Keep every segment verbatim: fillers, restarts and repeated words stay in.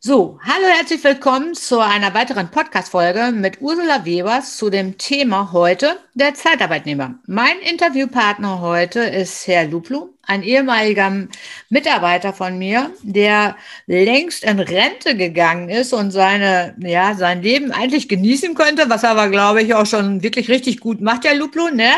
So, hallo, herzlich willkommen zu einer weiteren Podcast-Folge mit Ursula Webers zu dem Thema heute der Zeitarbeitnehmer. Mein Interviewpartner heute ist Herr Luplu, ein ehemaliger Mitarbeiter von mir, der längst in Rente gegangen ist und seine, ja, sein Leben eigentlich genießen könnte, was er aber, glaube ich, auch schon wirklich richtig gut macht, Herr Luplu, ne?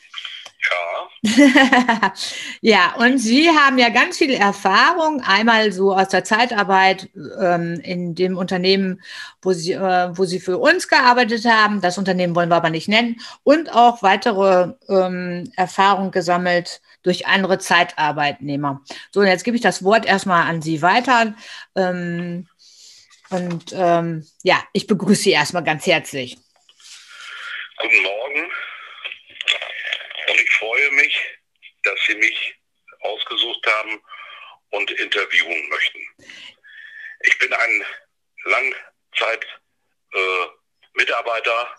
Ja. Ja, und Sie haben ja ganz viel Erfahrung, einmal so aus der Zeitarbeit ähm, in dem Unternehmen, wo Sie, äh, wo Sie für uns gearbeitet haben. Das Unternehmen wollen wir aber nicht nennen. Und auch weitere ähm, Erfahrung gesammelt durch andere Zeitarbeitnehmer. So, und jetzt gebe ich das Wort erstmal an Sie weiter. Ähm, und ähm, ja, ich begrüße Sie erstmal ganz herzlich. Guten Morgen. Und ich freue mich, dass Sie mich ausgesucht haben und interviewen möchten. Ich bin ein Langzeit-Mitarbeiter äh,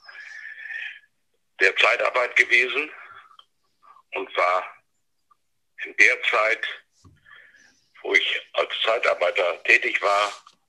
der Zeitarbeit gewesen und war in der Zeit, wo ich als Zeitarbeiter tätig war,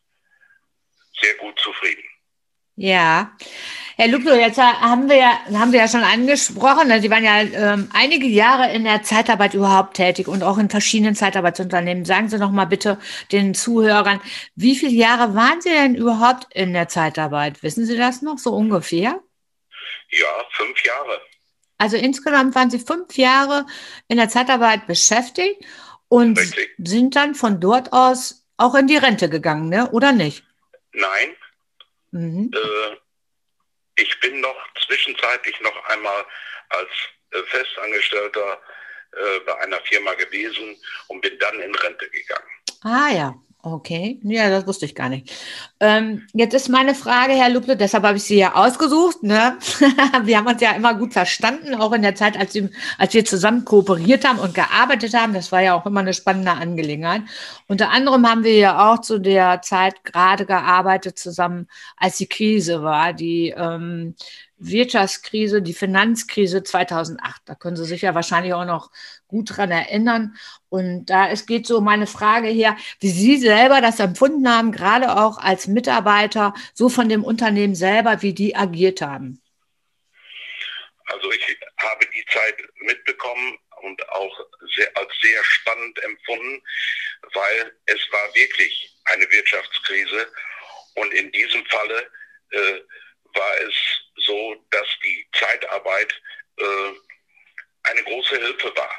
sehr gut zufrieden. Ja, Herr Luplo, jetzt haben wir ja, haben wir ja schon angesprochen, ne, Sie waren ja ähm, einige Jahre in der Zeitarbeit überhaupt tätig und auch in verschiedenen Zeitarbeitsunternehmen. Sagen Sie noch mal bitte den Zuhörern, wie viele Jahre waren Sie denn überhaupt in der Zeitarbeit? Wissen Sie das noch so ungefähr? Ja, fünf Jahre. Also insgesamt waren Sie fünf Jahre in der Zeitarbeit beschäftigt und Richtig. sind dann von dort aus auch in die Rente gegangen, ne? Oder nicht? Nein. Mhm. Äh, ich bin noch zwischenzeitlich noch einmal als äh, Festangestellter äh, bei einer Firma gewesen und bin dann in Rente gegangen. Ah ja, okay. Ja, das wusste ich gar nicht. Ähm, jetzt ist meine Frage, Herr Luplo, deshalb habe ich Sie ja ausgesucht. Ne? Wir haben uns ja immer gut verstanden, auch in der Zeit, als, Sie, als wir zusammen kooperiert haben und gearbeitet haben. Das war ja auch immer eine spannende Angelegenheit. Unter anderem haben wir ja auch zu der Zeit gerade gearbeitet zusammen, als die Krise war, die ähm, Wirtschaftskrise, die Finanzkrise zweitausendacht. Da können Sie sich ja wahrscheinlich auch noch gut dran erinnern. Und da es geht so um meine Frage her, wie Sie selber das empfunden haben, gerade auch als Mitarbeiter, so von dem Unternehmen selber, wie die agiert haben. Also ich habe die Zeit mitbekommen und auch sehr, als sehr spannend empfunden, weil es war wirklich eine Wirtschaftskrise und in diesem Falle äh, war es so, dass die Zeitarbeit äh, eine große Hilfe war.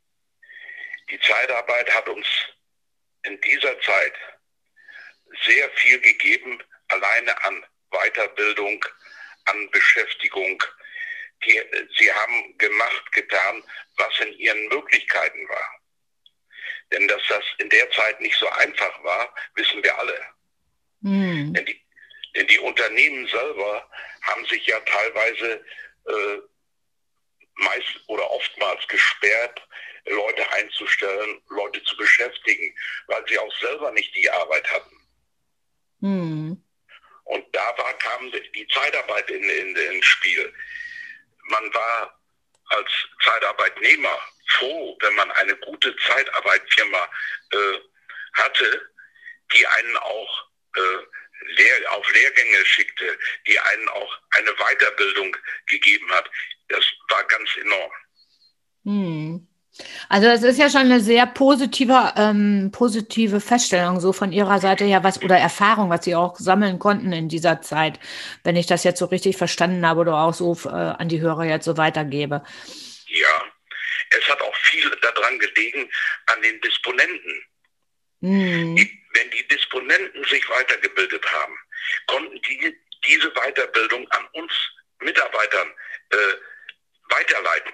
Die Zeitarbeit hat uns in dieser Zeit sehr viel gegeben, alleine an Weiterbildung, an Beschäftigung. Die, sie haben gemacht, getan, was in ihren Möglichkeiten war. Denn dass das in der Zeit nicht so einfach war, wissen wir alle. Mhm. Denn, die, denn die Unternehmen selber haben sich ja teilweise äh, meist oder oftmals gesperrt, Leute einzustellen, Leute zu beschäftigen, weil sie auch selber nicht die Arbeit hatten. Mhm. Und da war, kam die Zeitarbeit in, in, ins Spiel. Man war als Zeitarbeitnehmer froh, wenn man eine gute Zeitarbeitfirma äh, hatte, die einen auch äh, Lehr- auf Lehrgänge schickte, die einen auch eine Weiterbildung gegeben hat. Das war ganz enorm. Hm. Also das ist ja schon eine sehr positive, ähm, positive Feststellung so von Ihrer Seite her, was oder Erfahrung, was Sie auch sammeln konnten in dieser Zeit, wenn ich das jetzt so richtig verstanden habe oder auch so äh, an die Hörer jetzt so weitergebe. Ja, es hat auch viel daran gelegen, an den Disponenten. Hm. Die, wenn die Disponenten sich weitergebildet haben, konnten die diese Weiterbildung an uns Mitarbeitern äh, weiterleiten,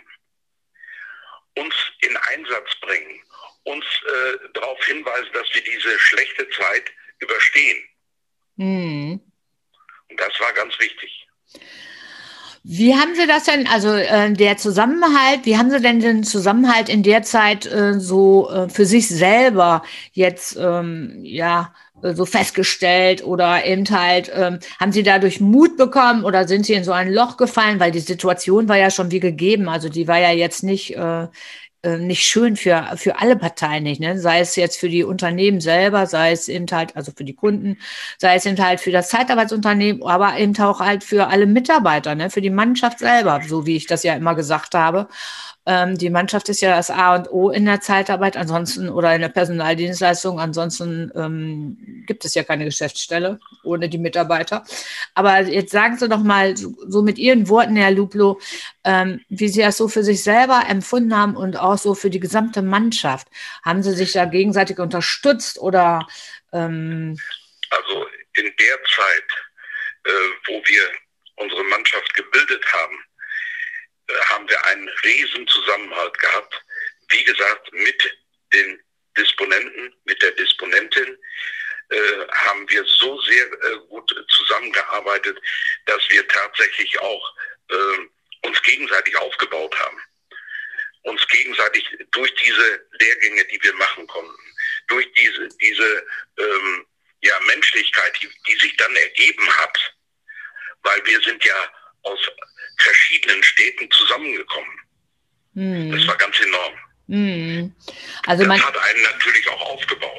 uns in Einsatz bringen, uns äh, darauf hinweisen, dass wir diese schlechte Zeit überstehen. Mhm. Und das war ganz wichtig. Wie haben Sie das denn, also äh, der Zusammenhalt, wie haben Sie denn den Zusammenhalt in der Zeit äh, so äh, für sich selber jetzt ähm, ja so festgestellt oder eben halt, ähm, haben Sie dadurch Mut bekommen oder sind Sie in so ein Loch gefallen, weil die Situation war ja schon wie gegeben, also die war ja jetzt nicht äh, äh, nicht schön für, für alle Parteien nicht, ne? Sei es jetzt für die Unternehmen selber, sei es eben halt, also für die Kunden, sei es eben halt für das Zeitarbeitsunternehmen, aber eben auch halt für alle Mitarbeiter, ne? Für die Mannschaft selber, so wie ich das ja immer gesagt habe. Ähm, die Mannschaft ist ja das A und O in der Zeitarbeit, ansonsten oder in der Personaldienstleistung, ansonsten ähm, gibt es ja keine Geschäftsstelle ohne die Mitarbeiter. Aber jetzt sagen Sie doch mal so, so mit Ihren Worten, Herr Luplow, ähm, wie Sie das so für sich selber empfunden haben und auch so für die gesamte Mannschaft. Haben Sie sich da gegenseitig unterstützt oder? Ähm also in der Zeit, äh, wo wir unsere Mannschaft gebildet haben, haben wir einen riesen Zusammenhalt gehabt. Wie gesagt, mit den Disponenten, mit der Disponentin äh, haben wir so sehr äh, gut zusammengearbeitet, dass wir tatsächlich auch äh, uns gegenseitig aufgebaut haben. Uns gegenseitig durch diese Lehrgänge, die wir machen konnten, durch diese, diese ähm, ja, Menschlichkeit, die, die sich dann ergeben hat, weil wir sind ja aus verschiedenen Städten zusammengekommen. Mm. Das war ganz enorm. Mm. Also das man hat einen natürlich auch aufgebaut.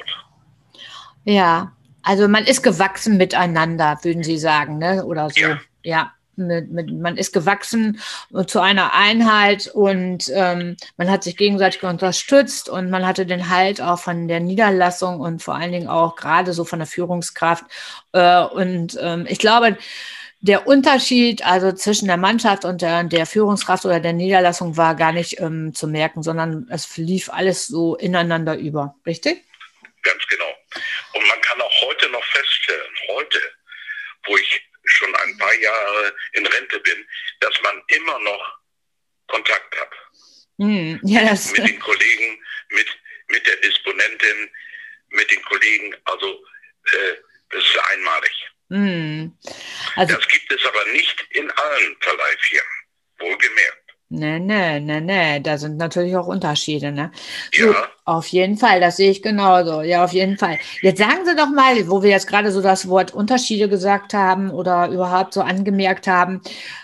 Ja, also man ist gewachsen miteinander, würden Sie sagen, ne? Oder so. Ja. Ja. Mit, mit, man ist gewachsen zu einer Einheit und ähm, man hat sich gegenseitig unterstützt und man hatte den Halt auch von der Niederlassung und vor allen Dingen auch gerade so von der Führungskraft. Äh, und ähm, ich glaube, der Unterschied also zwischen der Mannschaft und der, der Führungskraft oder der Niederlassung war gar nicht ähm, zu merken, sondern es lief alles so ineinander über, richtig? Ganz genau. Und man kann auch heute noch feststellen, heute, wo ich schon ein paar Jahre in Rente bin, dass man immer noch Kontakt hat. Mm, ja, das mit den Kollegen, mit, mit der Disponentin, mit den Kollegen, also äh, das ist einmalig. Mm. Also, das gibt es aber nicht in allen Verleihfirmen, wohlgemerkt. Nee, nee, nee, nee, da sind natürlich auch Unterschiede, ne? So, Ja. Auf jeden Fall, das sehe ich genauso, ja, auf jeden Fall. Jetzt sagen Sie doch mal, wo wir jetzt gerade so das Wort Unterschiede gesagt haben oder überhaupt so angemerkt haben,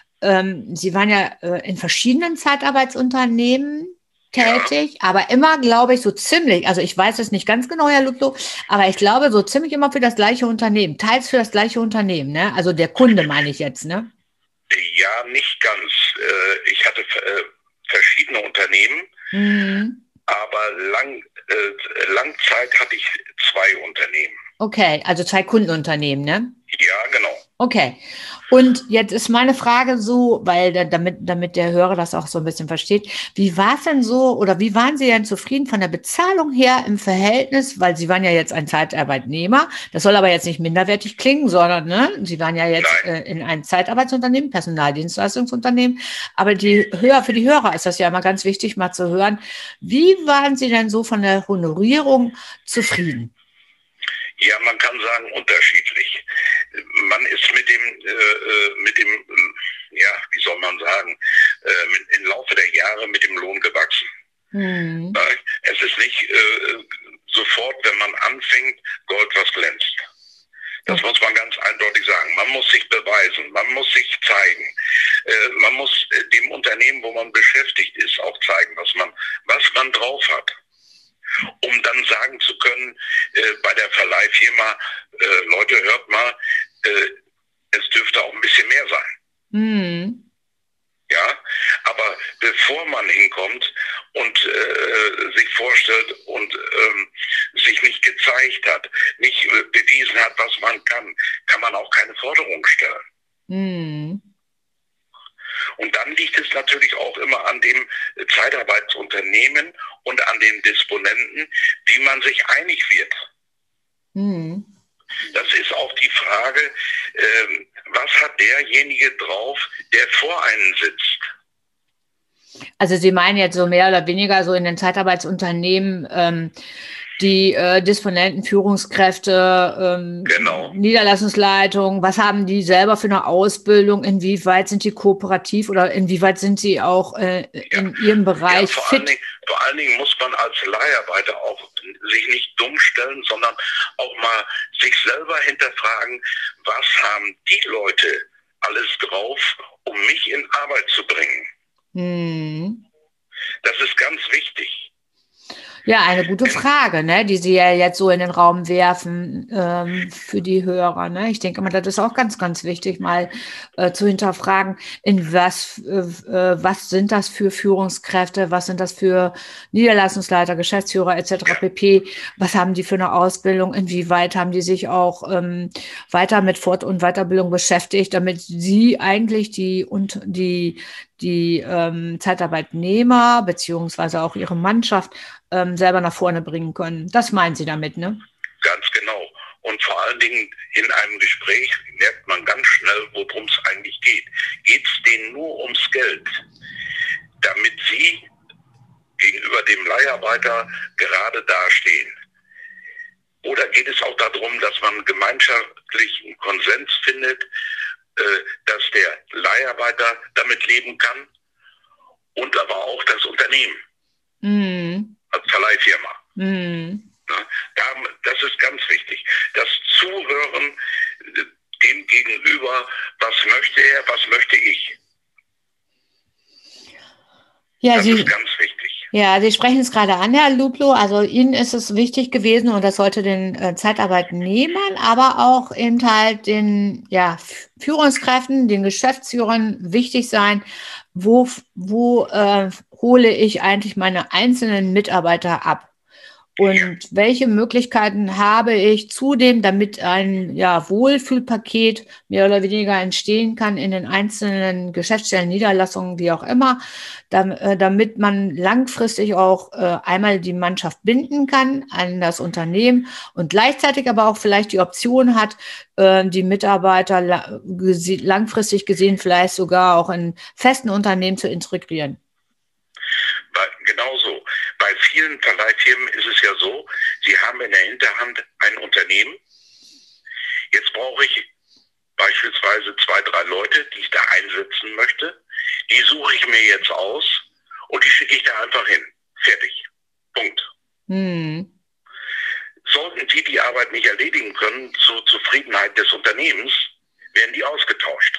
ähm, Sie waren ja äh, in verschiedenen Zeitarbeitsunternehmen tätig, ja. aber immer, glaube ich, so ziemlich, also ich weiß es nicht ganz genau, Herr Luplow, aber ich glaube, so ziemlich immer für das gleiche Unternehmen, teils für das gleiche Unternehmen, ne? Also der Kunde meine ich jetzt, ne? Ja, nicht ganz. Ich hatte verschiedene Unternehmen, mhm. aber lang, lang Zeit hatte ich zwei Unternehmen. Okay, also zwei Kundenunternehmen, ne? Ja, genau. Okay. Und jetzt ist meine Frage so, weil damit, damit der Hörer das auch so ein bisschen versteht, wie war es denn so oder wie waren Sie denn zufrieden von der Bezahlung her im Verhältnis, weil Sie waren ja jetzt ein Zeitarbeitnehmer, das soll aber jetzt nicht minderwertig klingen, sondern ne, Sie waren ja jetzt äh, in einem Zeitarbeitsunternehmen, Personaldienstleistungsunternehmen, aber die Hörer, für die Hörer ist das ja immer ganz wichtig, mal zu hören, wie waren Sie denn so von der Honorierung zufrieden? Ja, man kann sagen unterschiedlich. Man ist mit dem, äh, mit dem, ja, wie soll man sagen, äh, mit, im Laufe der Jahre mit dem Lohn gewachsen. Mhm. Es ist nicht äh, sofort, wenn man anfängt, Gold, was glänzt. Das okay. muss man ganz eindeutig sagen. Man muss sich beweisen, man muss sich zeigen. Äh, man muss dem Unternehmen, wo man beschäftigt ist, auch zeigen, was man, was man drauf hat. Um dann sagen zu können, äh, bei der Verleihfirma, äh, Leute, hört mal, äh, es dürfte auch ein bisschen mehr sein. Mhm. Ja, aber bevor man hinkommt und äh, sich vorstellt und ähm, sich nicht gezeigt hat, nicht äh, bewiesen hat, was man kann, kann man auch keine Forderung stellen. Mhm. Und dann liegt es natürlich auch immer an dem Zeitarbeitsunternehmen und an den Disponenten, wie man sich einig wird. Mhm. Das ist auch die Frage, äh, was hat derjenige drauf, der vor einem sitzt? Also Sie meinen jetzt so mehr oder weniger so in den Zeitarbeitsunternehmen, ähm, die äh, Disponenten, Führungskräfte, ähm, genau. Niederlassungsleitung, was haben die selber für eine Ausbildung, inwieweit sind die kooperativ oder inwieweit sind sie auch äh, in ja. ihrem Bereich ja, vor fit? Allen Dingen, vor allen Dingen muss man als Leiharbeiter auch sich nicht dumm stellen, sondern auch mal sich selber hinterfragen, was haben die Leute alles drauf, um mich in Arbeit zu bringen? Hm. Das ist ganz wichtig. Ja, eine gute Frage, ne, die Sie ja jetzt so in den Raum werfen ähm, für die Hörer. Ne? Ich denke mal, das ist auch ganz, ganz wichtig, mal äh, zu hinterfragen, in was, äh, äh, was sind das für Führungskräfte, was sind das für Niederlassungsleiter, Geschäftsführer et cetera pp. Was haben die für eine Ausbildung? Inwieweit haben die sich auch ähm, weiter mit Fort- und Weiterbildung beschäftigt, damit sie eigentlich die und die die ähm, Zeitarbeitnehmer beziehungsweise auch ihre Mannschaft ähm, selber nach vorne bringen können. Das meinen Sie damit, ne? Ganz genau. Und vor allen Dingen in einem Gespräch merkt man ganz schnell, worum es eigentlich geht. Geht es denen nur ums Geld, damit sie gegenüber dem Leiharbeiter gerade dastehen? Oder geht es auch darum, dass man gemeinschaftlichen Konsens findet, äh, dass der Leiharbeiter damit leben kann und aber auch das Unternehmen Mm. als Verleihfirma? Mm. Ja, das ist ganz wichtig. Das Zuhören dem Gegenüber, was möchte er, was möchte ich? Ja, das Sie, ist ganz wichtig. Ja, Sie sprechen es gerade an, Herr Luplow. Also Ihnen ist es wichtig gewesen und das sollte den äh, Zeitarbeitnehmern, aber auch eben halt den ja, Führungskräften, den Geschäftsführern wichtig sein, wo, wo äh, hole ich eigentlich meine einzelnen Mitarbeiter ab? Und ja. welche Möglichkeiten habe ich zudem, damit ein ja, Wohlfühlpaket mehr oder weniger entstehen kann in den einzelnen Geschäftsstellen, Niederlassungen, wie auch immer, damit man langfristig auch äh, einmal die Mannschaft binden kann an das Unternehmen und gleichzeitig aber auch vielleicht die Option hat, äh, die Mitarbeiter la- gese- langfristig gesehen vielleicht sogar auch in festen Unternehmen zu integrieren. Genau so. Bei vielen Verleihfirmen ist es ja so, sie haben in der Hinterhand ein Unternehmen. Jetzt brauche ich beispielsweise zwei, drei Leute, die ich da einsetzen möchte. Die suche ich mir jetzt aus und die schicke ich da einfach hin. Fertig. Punkt. Hm. Sollten die die Arbeit nicht erledigen können, zur Zufriedenheit des Unternehmens, werden die ausgetauscht.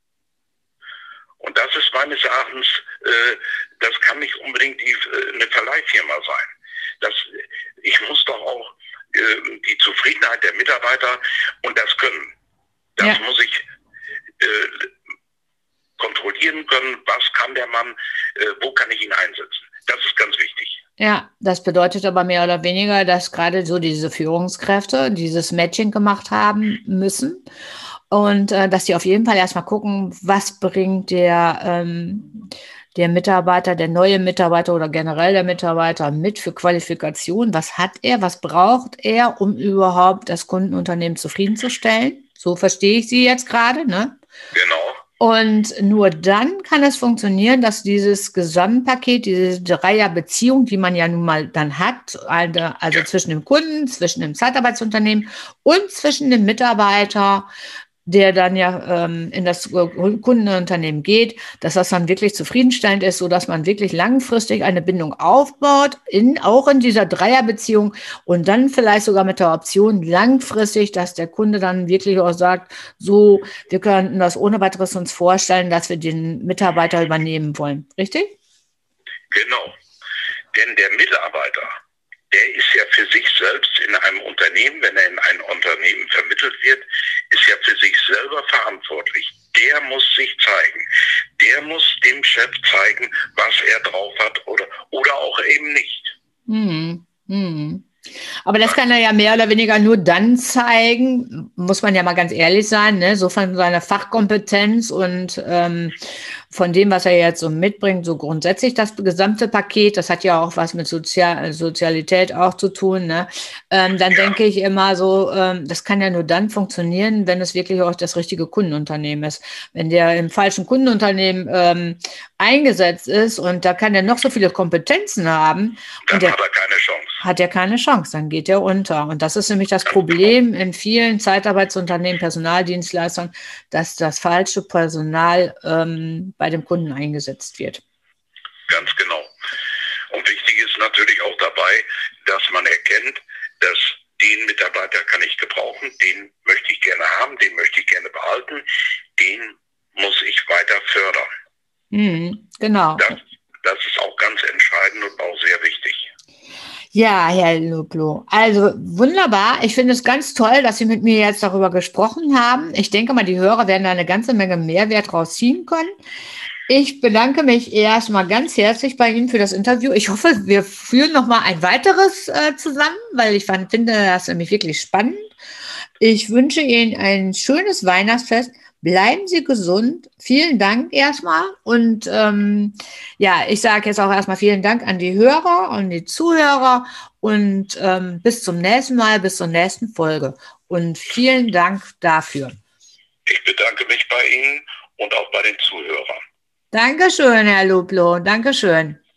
Und das ist meines Erachtens, äh, das kann nicht unbedingt die, äh, eine Verleihfirma sein. Das, ich muss doch auch äh, die Zufriedenheit der Mitarbeiter und das Können. Das ja. muss ich äh, kontrollieren können. Was kann der Mann, äh, wo kann ich ihn einsetzen? Das ist ganz wichtig. Ja, das bedeutet aber mehr oder weniger, dass gerade so diese Führungskräfte dieses Matching gemacht haben müssen. Und äh, dass sie auf jeden Fall erstmal gucken, was bringt der, ähm, der Mitarbeiter, der neue Mitarbeiter oder generell der Mitarbeiter mit für Qualifikation. Was hat er, was braucht er, um überhaupt das Kundenunternehmen zufriedenzustellen? So verstehe ich Sie jetzt gerade, ne? Genau. Und nur dann kann es funktionieren, dass dieses Gesamtpaket, diese Dreierbeziehung, die man ja nun mal dann hat, also ja. zwischen dem Kunden, zwischen dem Zeitarbeitsunternehmen und zwischen dem Mitarbeiter, der dann ja ähm, in das Kundenunternehmen geht, dass das dann wirklich zufriedenstellend ist, sodass man wirklich langfristig eine Bindung aufbaut, in, auch in dieser Dreierbeziehung und dann vielleicht sogar mit der Option langfristig, dass der Kunde dann wirklich auch sagt, so, wir könnten das ohne weiteres uns vorstellen, dass wir den Mitarbeiter übernehmen wollen. Richtig? Genau. Denn der Mitarbeiter, der ist ja für sich selbst in einem Unternehmen, wenn er in ein Unternehmen vermittelt wird, ist ja für sich selber verantwortlich. Der muss sich zeigen. Der muss dem Chef zeigen, was er drauf hat oder, oder auch eben nicht. Hm, hm. Aber das kann er ja mehr oder weniger nur dann zeigen, muss man ja mal ganz ehrlich sein, ne? So von seiner Fachkompetenz und ähm, von dem, was er jetzt so mitbringt, so grundsätzlich das gesamte Paket, das hat ja auch was mit Sozial Sozialität auch zu tun, ne? Ähm, dann ja. denke ich immer so, ähm, das kann ja nur dann funktionieren, wenn es wirklich auch das richtige Kundenunternehmen ist. Wenn der im falschen Kundenunternehmen ähm, eingesetzt ist und da kann er noch so viele Kompetenzen haben, dann und der, hat er keine Chance. Hat er keine Chance, dann geht er unter. Und das ist nämlich das Problem in vielen Zeitarbeitsunternehmen, Personaldienstleistern, dass das falsche Personal ähm, bei dem Kunden eingesetzt wird. Ganz genau. Und wichtig ist natürlich auch dabei, dass man erkennt, dass den Mitarbeiter kann ich gebrauchen, den möchte ich gerne haben, den möchte ich gerne behalten, den muss ich weiter fördern. Mhm, genau. Das, Das ist auch ganz entscheidend und auch sehr wichtig. Ja, Herr Luplow, also wunderbar. Ich finde es ganz toll, dass Sie mit mir jetzt darüber gesprochen haben. Ich denke mal, die Hörer werden da eine ganze Menge Mehrwert rausziehen können. Ich bedanke mich erstmal ganz herzlich bei Ihnen für das Interview. Ich hoffe, wir führen noch mal ein weiteres äh, zusammen, weil ich fand, finde das nämlich wirklich spannend. Ich wünsche Ihnen ein schönes Weihnachtsfest. Bleiben Sie gesund. Vielen Dank erstmal. Und ähm, ja, ich sage jetzt auch erstmal vielen Dank an die Hörer und die Zuhörer und ähm, bis zum nächsten Mal, bis zur nächsten Folge. Und vielen Dank dafür. Ich bedanke mich bei Ihnen und auch bei den Zuhörern. Dankeschön, Herr Luplow. Dankeschön.